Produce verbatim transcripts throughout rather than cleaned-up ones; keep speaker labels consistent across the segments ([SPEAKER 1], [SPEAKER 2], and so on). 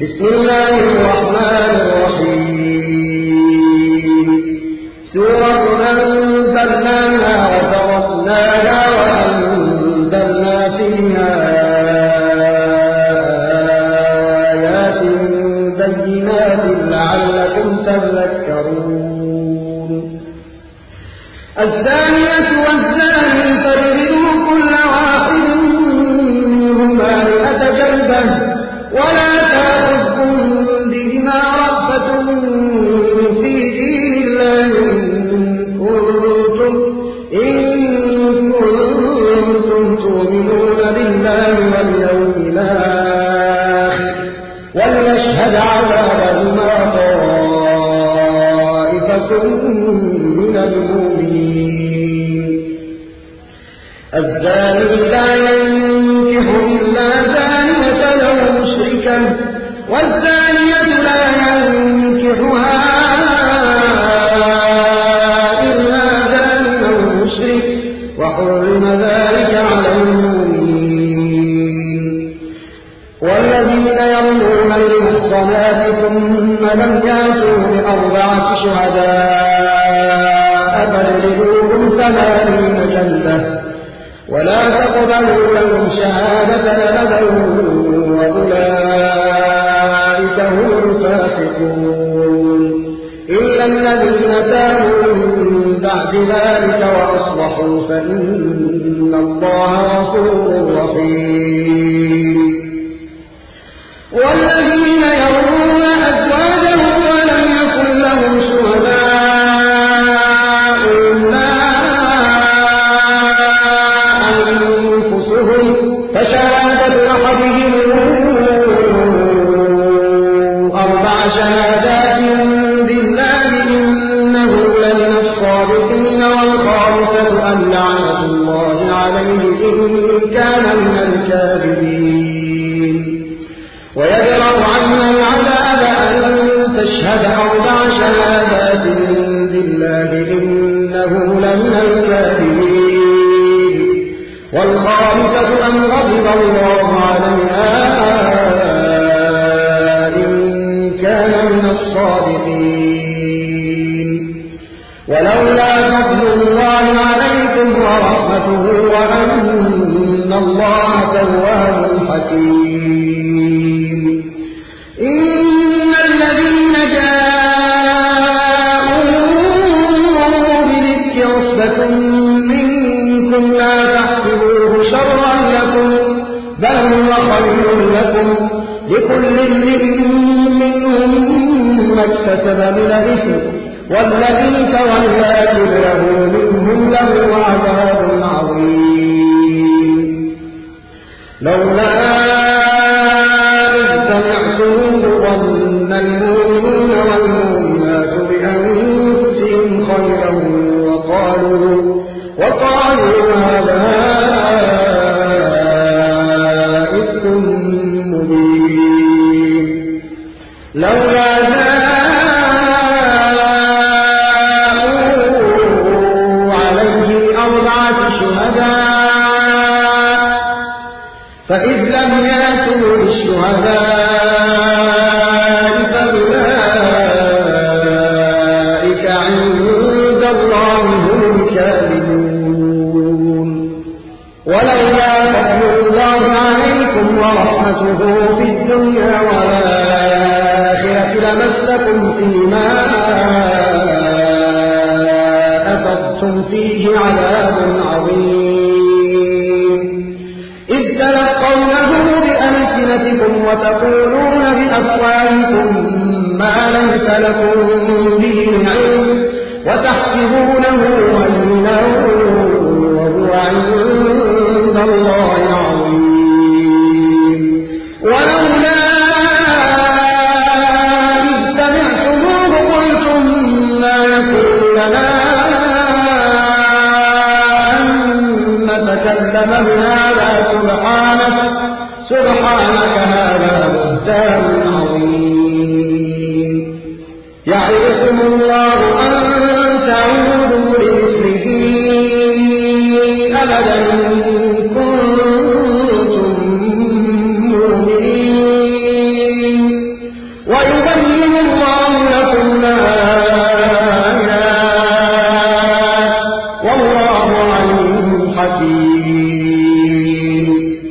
[SPEAKER 1] بسم الله الرحمن الرحيم سورة أنزلناها وفرضناها وأنزلنا فيها آيات بينات لعلكم تذكرون الزانية والزاني فاجلدوا كل واحد منهما مئة جلدة ولا تأخذكم بهما رأفة في دين الله إن كنتم تؤمنون بالله واليوم الآخر وليشهد عذابهما طائفة من المؤمنين الزاني لا ينكح إلا زانية أو مشركا والزانية لا ينكحها إلا زان أو مشرك وحرم ذلك على المؤمنين والذين يرمون المحصنات ثم لم يأتوا بأربعة شهداء فاجلدوهم ثمانين جلدة ولا تقبلوا لهم شهادة أبدا وأولئك هم الفاسقون إلا الذين تابوا من بعد ذلك وأصلحوا فإن الله غفور رحيم والذين يرمون أزواجهم ولم يكن لهم شهداء إلا أنفسهم فشهادة أحدهم أربع شهادات بالله إنه لمن الصادقين والخامسة أن لعنة الله عليه إن كان من الكاذبين ويدرأ عنها العذاب أن تشهد أربع شهادات بالله إنه لمن الكاذبين والخامسة أن غضب الله عليها إن كان من الصادقين ولولا فضل الله عليكم ورحمته وأن الله تواب حكيم إن الذين جاءوا بالإفك عصبة منكم لا تحسبوه شرا لكم بل هو خير لكم لكل امرئ منهم ما اكتسب من الإثم والذي تولى كبره منهم له عذاب عظيم لولا إذ سمعتموه ظن المؤمنون والمؤمنات بأنفسهم خيرا وقالوا وقالوا هذا إفك مبين لولا جاءوا عليه أربعة شهداء فإذ لم يأتوا بالشهداء فأولئك عند الله هم الكاذبون ولولا فضل الله عليكم ورحمته في الدنيا والآخرة لمسكم فيما أفضتم فيه عذاب عظيم إذ تلقونه بألسنتكم وتقولون بأفواهكم ما ليس لكم به علم وتحسبونه هينا وهو عند الله عظيم ولولا إذ سمعتموه قلتم ما يكون لنا أن نتكلم بهذا سبحانك سبحانك هذا بهتان عظيم يعظكم الله أن تعودوا لمثله أبدا إن كنتم ويبين الله لكم الآيات والله عليم حكيم.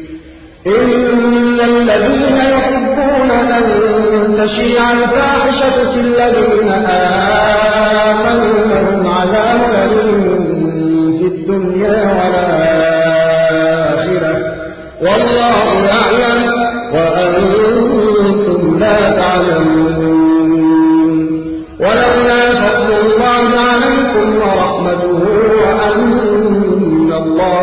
[SPEAKER 1] إن الذين يحبون أن تشيع الفاحشة في الذين آمنوا لهم عذاب أليم في الدنيا والآخرة والله يعلم وأنتم لا تعلمون. ولولا فضل الله عليكم ورحمته وأن الله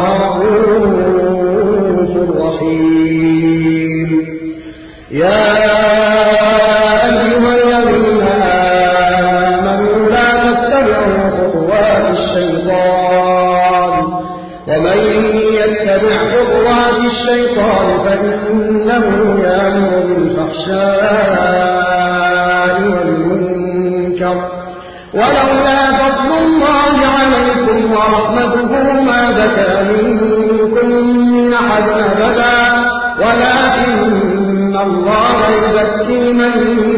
[SPEAKER 1] رؤوف رحيم. يا أيها الذين آمنوا لا تتبعوا خطوات الشيطان ومن يتبع خطوات الشيطان فإنه يأمر بالفحشاء والمنكر ولولا فضل الله عليكم ورحمته ما زكى منكم من أحد أبدا ولكن الله يزكي من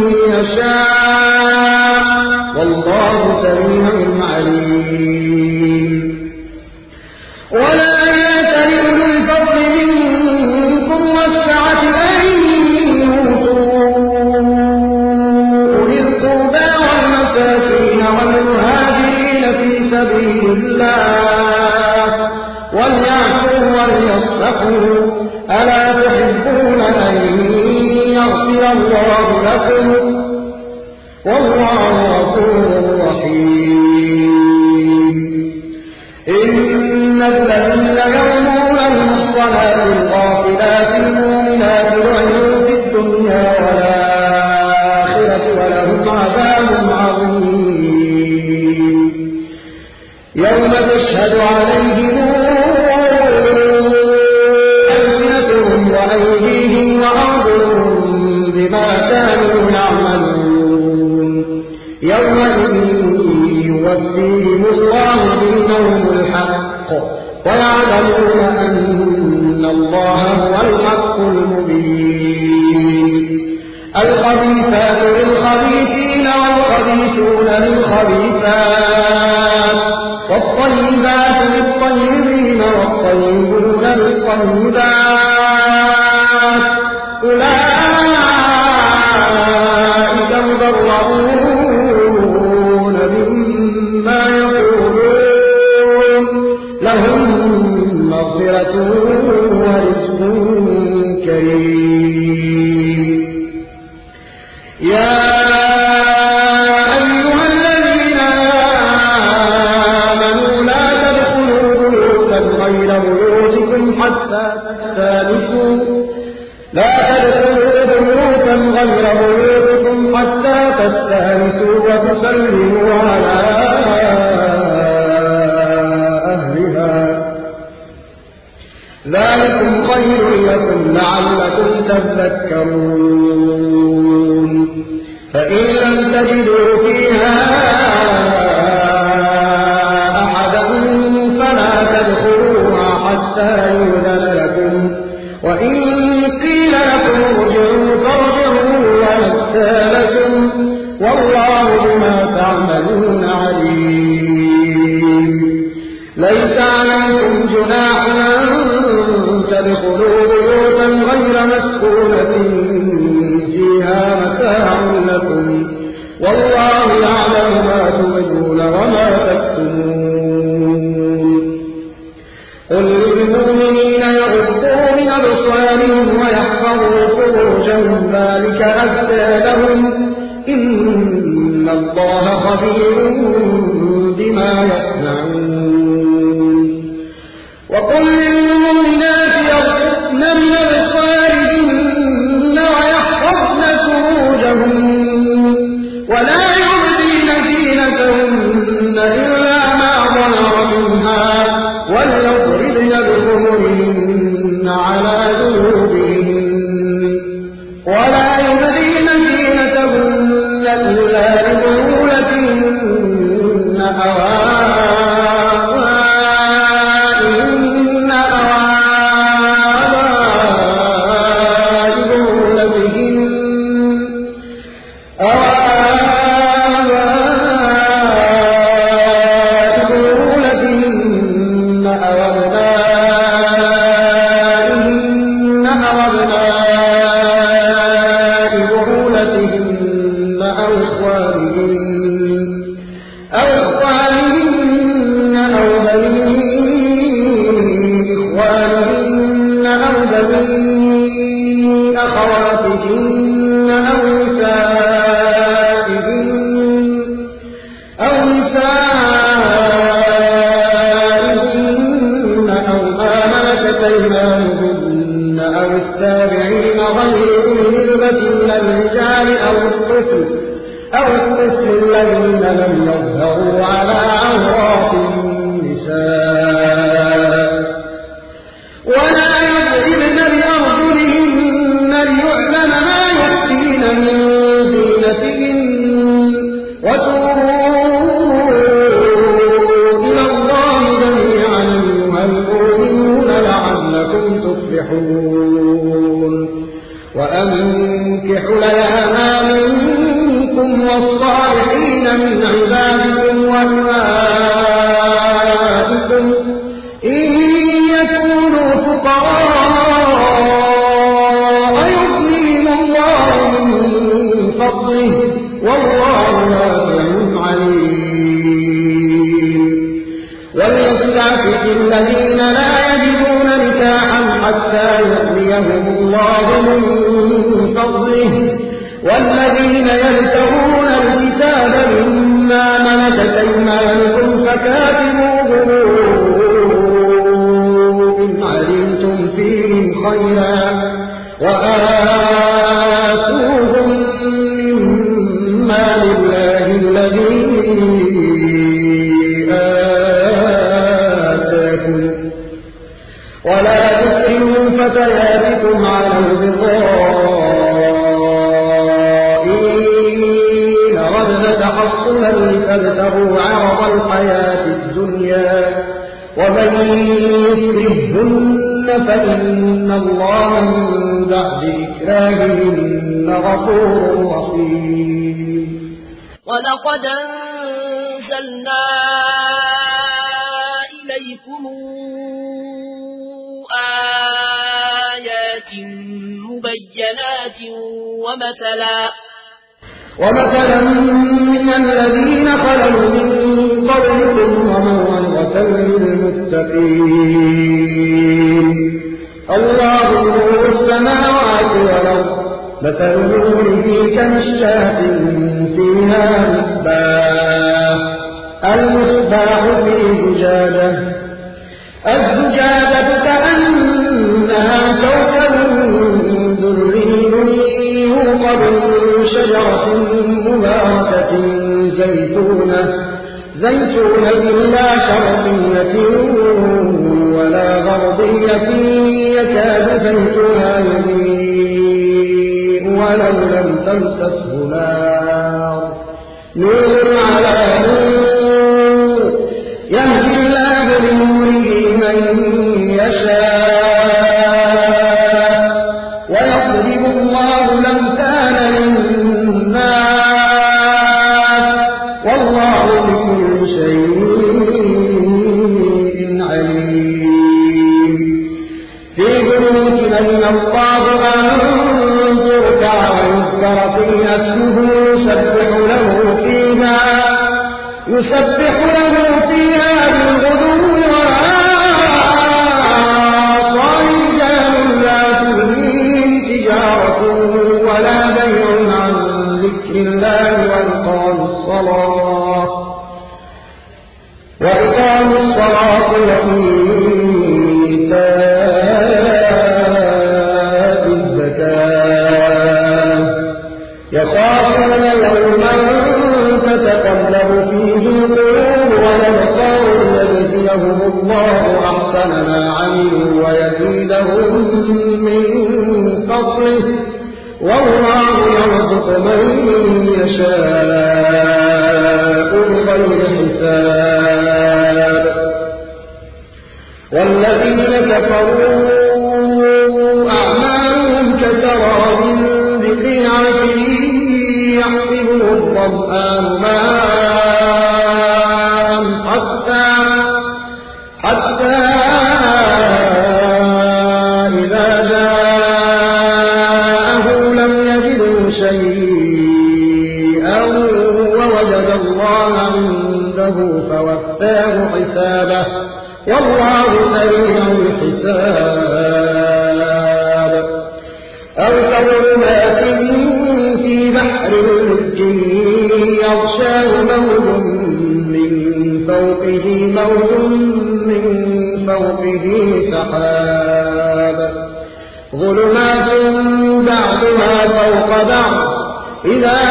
[SPEAKER 1] يشاء والله سميع عليم. ولا يأتل أولو الفضل منكم والسعة أن يؤتوا أولي القربى والمساكين والمهاجرين في سبيل الله وليعفوا وليصفحوا ألا تحبون أن يغفر الله لكم والله غفور رحيم. إن الذين يرمون المحصنات الغافلات المؤمنات لعنوا في الدنيا والآخرة ولهم عذاب عظيم. يوم تشهد عليهم ألسنتهم وأيديهم وأرجلهم بما كانوا يعملون. يومئذ يوفيهم الله دينهم الحق ويعلمون أن الله هو الحق المبين. الخبيثات للخبيثين والخبيثون للخبيثات والطيبات للطيبين والطيبون للطيبات أولئك مبرؤون مما يقولون لهم مغفرة ورزق كريم. يا أيها الذين آمنوا لا تدخلوا بيوتا غير بيوتكم حتى تستأنسوا لا تدخلوا بيوتا غير بيوتكم حتى تستأنسوا وتسلموا على أهلها ذلكم خير لكم لعلكم تذكرون. فإن لم تجدوا فيها أحدا فلا تدخلوها حتى يؤذن لكم وإن قيل لكم ارجعوا فارجعوا وأزكى لكم والله بما تعملون عليم. ليس عليكم جناح أن تدخلوا بيوتا غير مسكونة فيها متاع لكم والله يعلم ما تبدون وما تكتمون. قل للمؤمنين يغضوا من أبصارهم ويحفظوا فروجهم ذلك أزكى لهم إن الله خبير بما يصنعون. وقل للمؤمنات يغضضن من أبصارهن ويحفظن فروجهن ولا يبدين زينتهن إلا ما ظهر منها وليضربن بخمرهن على جنوبهن ولا يبدين زينتهن إلا لبعولتهن أو آبائهن أو أَوَآبَاءُ بُعُولَتِهِنَّ أَوْ أَبْنَائِهِنَّ أَوْ أَبْنَاءِ بُعُولَتِهِنَّ أَوْ إِخْوَانِهِنَّ أَوْ إِخْوَانِهِنَّ أَوْ بَنِي إِخْوَانِهِنَّ أَوْ بَنِي أَخَوَاتِهِنَّ أَوْ نِسَائِهِنَّ أَوْ نِسَائِهِنَّ أَوْ مَا مَلَكَتْ أَيْمَانُهُنَّ أَوِ التَّابِعِينَ غَيْرِ أُولِي الْإِرْبَةِ مِنَ الرِّجَالِ أَوِ الطِّفْلِ أَوِ الطِّفْلِ الَّذِينَ لَمْ يَظْهَرُوا عَلَىٰ عَوْرَاتِ النِّسَاءِ وَلَا يَضْرِبْنَ بِأَرْجُلِهِنَّ لِيُعْلَمَ مَا يُخْفِينَ مِن زِينَتِهِنَّ وَتُوبُوا إِلَى اللَّهِ جَمِيعًا أَيُّهَا الْمُؤْمِنُونَ لَعَلَّكُمْ تُفْلِحُونَ وَأَنكِحُوا الْأَيَامَ مِنكُمْ وَالصَّالِحِينَ مِنْ عِبَادِكُمْ وَإِمَائِكُمْ إِن يَكُونُوا فُقَرَاءَ يُغْنِيهِمُ اللَّهُ مِن فَضْلِهِ وَاللَّهُ وَاسِعٌ عَلِيمٌ وَلْيَسْتَعْفِفِ الَّذِينَ لَا يَجِدُونَ نِكَاحًا حَتَّىٰ يُغْنِيَهُمُ اللَّهُ مِن فَضْلِهِ وَالَّذِينَ يَبْتَغُونَ الْكِتَابَ مِمَّا مَلَكَتْ أَيْمَانُكُمْ فَكَاتِبُوهُمْ إِنْ عَلِمْتُمْ فِيهِمْ خَيْرًا وَآتُوهُم مِّمَّا لِلَّهِ الَّذِي آتَاكُمْ وَلَا تُكْرِهُوا فَتَيَاتِكُمْ عَلَى الْبِغَاءِ إِنْ أَرَدْنَ تَحَصُّنًا لِتَبْتَغُوا عَرَضَ الْحَيَاةِ الدُّنْيا وَمَن يُكْرِههُّنَّ فَإِنَّ اللَّهَ مِن بَعْدِ إِكْرَاهِهِنَّ غَفُورٌ رَّحِيمٌ
[SPEAKER 2] وَلَقَدْ أَنزَلْنَا إِلَيْكُمْ آيَاتٍ مُبَيِّنَاتٍ وَمَثَلًا
[SPEAKER 1] وَمَثَلًا مِّنَ الَّذِينَ خَلَوْا مِن قَبْلِكُمْ وَمَوْعِظَةً لِّلْمُتَّقِينَ اللَّهُ نُورُ السَّمَاوَاتِ وَالْأَرْضِ مَثَلُ نُورِهِ كَمِشْكَاةٍ فِيهَا مِصْبَاحٌ الْمِصْبَاحُ فِي زُجَاجَةٍ الزُّجَاجَةُ كَأَنَّهَا كَوْكَبٌ دُرِّيٌّ يُوقَدُ مِن شَجَرَةٍ مُّبَارَكَةٍ زَيْتُونَةٍ لَّا شَرْقِيَّةٍ وَلَا غَرْبِيَّةٍ يَكَادُ زَيْتُهَا يُضِيءُ وَلَوْ لَمْ تَمْسَسْهُ نَارٌ نُّورٌ عَلَىٰ نُورٍ يَهْدِي اللَّهُ لِنُورِهِ مَن يَشَاءُ وَيَضْرِبُ اللَّهُ الْأَمْثَالَ لِلنَّاسِ وَاللَّهُ بِكُلِّ شَيْءٍ عَلِيمٌ فِي بُيُوتٍ أَذِنَ اللَّهُ أَن تُرْفَعَ وَيُذْكَرَ فِيهَا اسْمُهُ يُسَبِّحُ لَهُ فِيهَا بِالْغُدُوِّ وَالْآصَالِ رِجَالٌ لَّا تُلْهِيهِمْ تِجَارَةٌ وَلَا بَيْعٌ عَن ذِكْرِ اللَّهِ وَإِقَامِ الصَّلَاةِ وَإِيتَاءِ الزَّكَاةِ يَخَافُونَ يَوْمًا تَتَقَلَّبُ فِيهِ الْقُلُوبُ وَالْأَبْصَارُ لِيَجْزِيَهُمُ اللَّهُ أَحْسَنَ مَا عَمِلُوا وَيَزِيدَهُم مِّن فَضْلِهِ وَاللَّهُ يَرْزُقُ مَن يَشَاءُ بِغَيْرِ حِسَابٍ وَالَّذِينَ كَفَرُوا أَعْمَالُهُمْ كَسَرَابٍ بِقِيعَةٍ يَحْسَبُهُ القرآن ماء حتى حتى إذا جاءه لم يجده شيئا ووجد الله عنده فوفاه حسابه والله سريع الحساب أو كظلمات في بحر لج يغشاه موج من فوقه موج من فوقه سحاب ظلمات بعضها فوق بعض إذا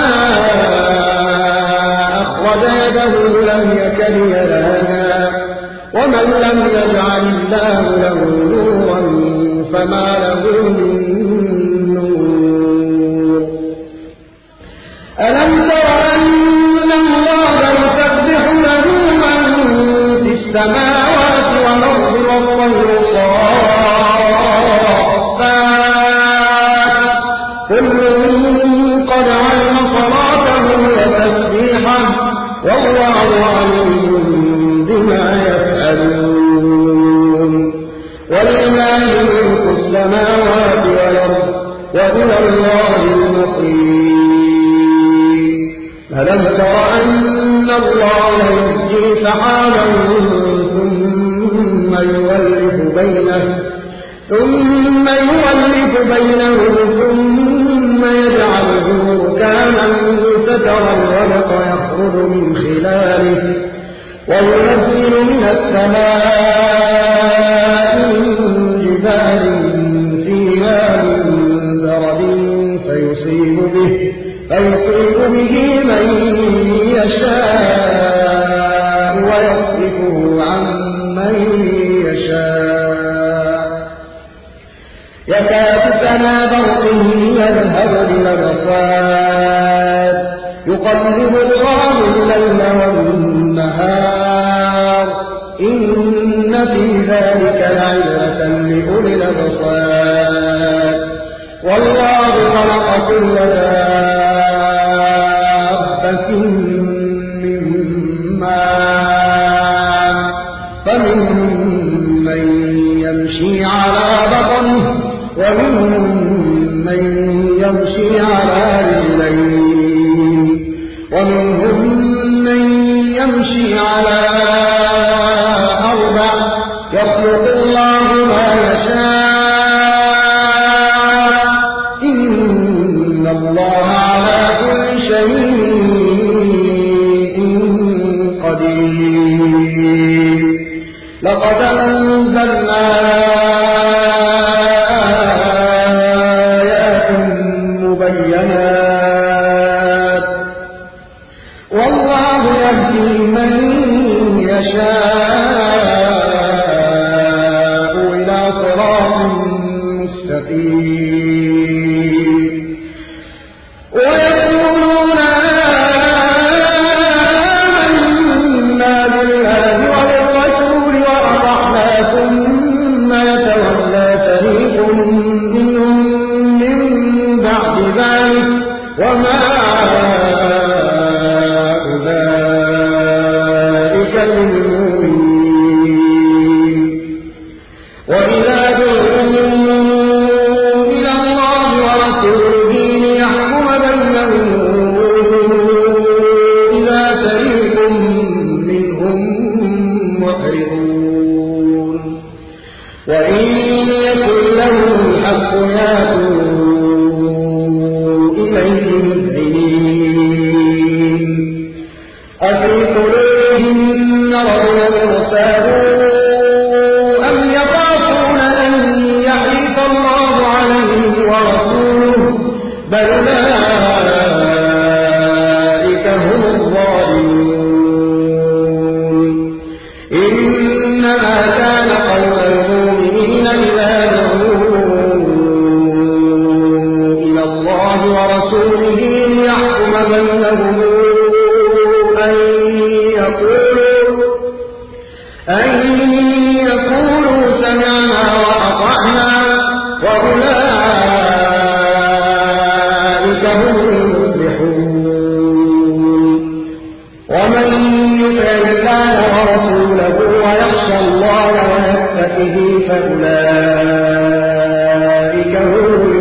[SPEAKER 1] أخرج يده لم يكد يراها ومن لم يجعل الله له نورا فما له من نور ألم تر أن الله يسبح له من في السماوات والأرض والطير صافات كل قد علم صلاته وتسبيحه والله عليم بما يفعلون ولله ملك السماوات والأرض وإلى الله المصير ألم تر أن الله يزجي سحابا ثم يولف بينه ثم يولف بينه ثم يجعله ركاما فترى الودق يخرج من خلاله وينزل من السماء من جبال فيها من برد فيصيب به فيصيب به من يشاء ويصرفه عن من يشاء يكاد سنا برقه يذهب بالأبصار يقلب الله الليل والنهار إن في ذلك لعبرة لأولي الأبصار والله خلق كل دابة من ماء فمنهم من يمشي على بطنه ومنهم من يمشي على رجلين ومنهم من يمشي على أربع يخلق الله ما يشاء إن الله على كل شيء قدير لقد أنزلنا آيات مبينات والله يهدي من يشاء إلى صراط مستقيم ويقولون آمنا بالله وبالرسول وأطعنا ثم يتولى فريق منهم من بعد ذلك وما وإذا دعوا إلى الله ورسوله ليحكم بينهم إذا فريق منهم معرضون وإن يكن لهم الحق يأتوا إليه مذعنين أفي قلوبهم مرض ارتابوا بل أولئك هم الظالمون إنما كان قول المؤمنين إذا دعوا إلى الله ورسوله ليحكم بينهم أن يقولوا أن يقولوا سمعنا وأطعنا وأولئك هم المفلحون أولئك هم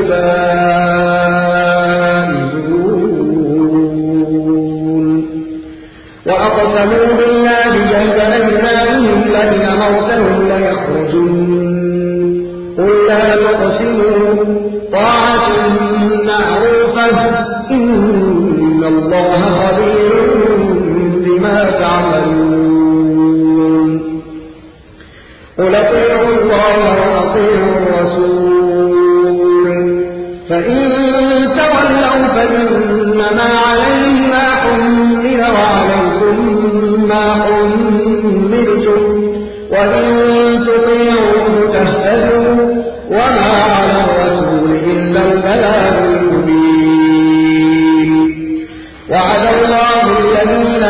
[SPEAKER 1] الفائزون. وأقسموا بالله جهد أيمانهم لئن أمرتهم ليخرجن قل لا تقسموا طاعة معروفة إن الله خبير بما تعملون. قل أطيعوا الله وأطيعوا الرسول فإن تولوا فإنما عليه ما حمل وعليكم ما حملتم وإن تطيعوه تهتدوا وما على الرسول إلا البلاغ المبين. وعد الله الذين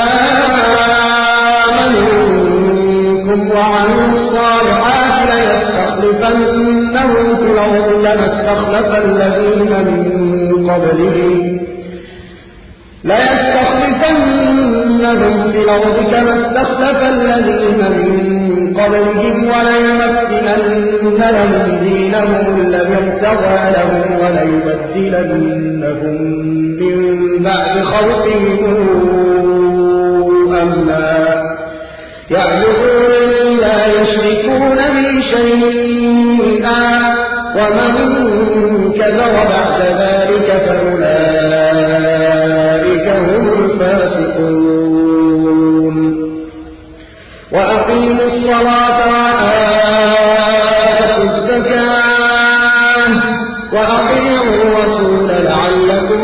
[SPEAKER 1] آمنوا منكم وعملوا الصالحات ليستخلفنهم في الأرض كما استخلف الذين من قبلهم ليستخلفنهم في الأرض كما استخلف الذين من قبلهم وليمكنن لهم دينهم الذي ارتضى لهم وليبدلنهم من بعد خوفهم أمنا يعبدونني لا يشركون بي شيئا ومن كفر بعد ذلك فأولئك هم الفاسقون. وأقيموا الصلاة وآتوا الزكاة وأطيعوا الرسول لعلكم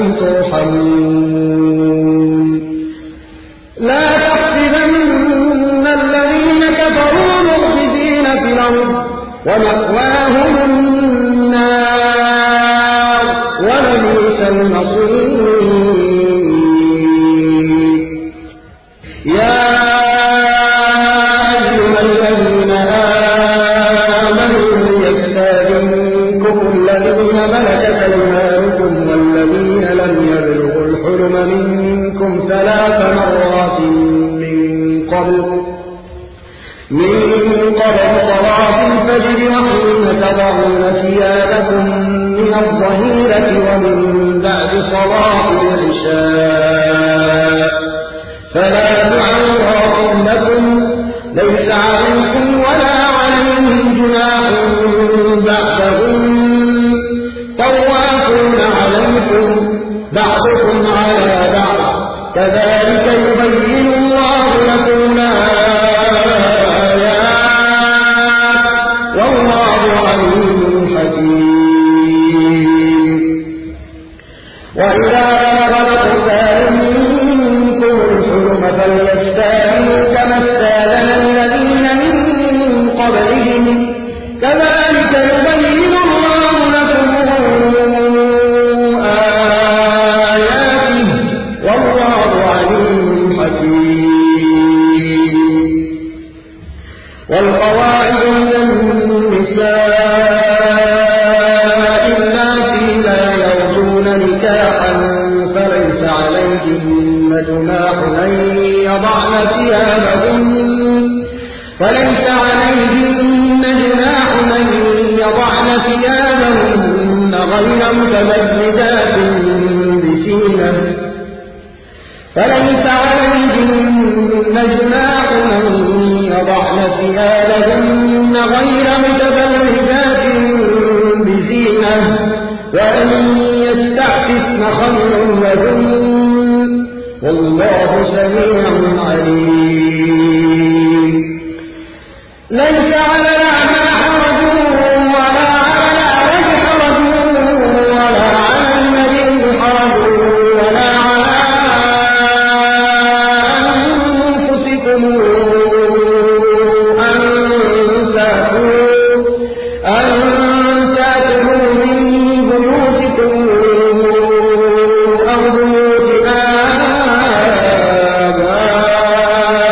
[SPEAKER 1] ترحمون. لا تحسبن الذين كفروا معجزين في الأرض ومأواهم النار ولبئس المصير. يا أيها الذين آمنوا ليستأذنكم الذين ملكت أيمانكم والذين لم يبلغوا الحلم منكم ثلاث مرات من قبل من قبل صلاة الفجر وحين تضعون ثيابكم من الظهيرة ومن بعد صلاة العشاء ثلاث عورات لكم ليس عليكم ولا عليهم جناح بعدهم طوافون عليكم بعضكم على بعض كذلك يبين الله لكم الآيات والله عليم حكيم. وإذا بلغ الأطفال منكم الحلم فليستأذنوا كما استأذن الذين من قبلهم كذلك يبين الله لكم آياته والله عليم حكيم. والقواعد من النساء اللاتي لا يرجون نكاحا فليس عليهن جناح أن يضعن ثيابهن فليس عليهن جناح أن يضعن ثيابهن غير متبرجات بزينة فليس عليهن جناح أن يضعن ثيابهن غير متبرجات بزينة وأن يستعففن خير لهن والله سميع عليم. ليس على الأعمى حرج ولا على الأعرج حرج ولا على المريض حرج ولا على أنفسكم أن تأكلوا من بيوتكم أو بيوت آبائكم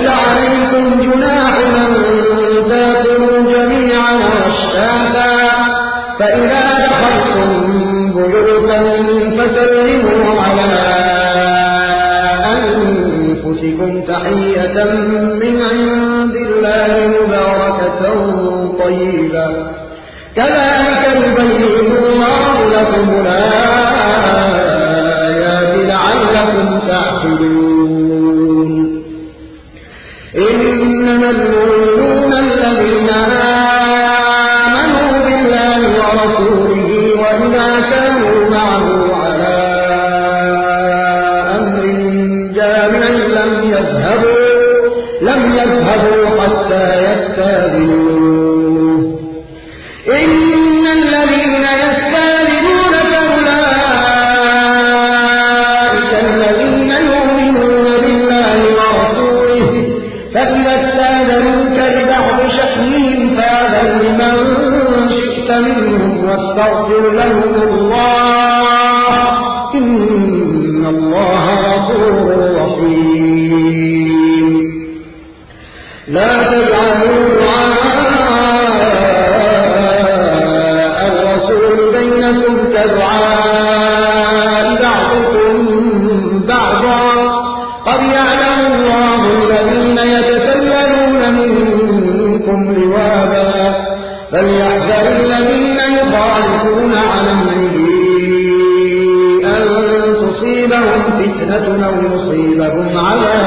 [SPEAKER 1] ليس عليكم جناح أن تأكلوا جميعا واشتاتا فإذا دخلتم بيوتا فسلموا على أنفسكم تحية من عند الله مباركة طيبة كذلك يبين الله لكم الآيات لعلكم تعقلون إنما المؤمنون الذين آمنوا بالله ورسوله وإذا كانوا معه على أمر جامع لم يذهبوا لم يذهبوا حتى يستأذنوه إن الذين يستأذنونك أولئك الذين يؤمنون بالله ورسوله فإذا استأذنوك لبعض شأنهم فأذن لمن شئت منهم واستغفر لهم الله إن الله غفور رحيم لا تجعلوا دعاء الرسول بينكم كدعاء بعضكم بعضا قد يعلم الله الذين يتسللون منكم لواذا فليحذر الذين يخالفون عن أمره أن تصيبهم فتنة أو يصيبهم عذاب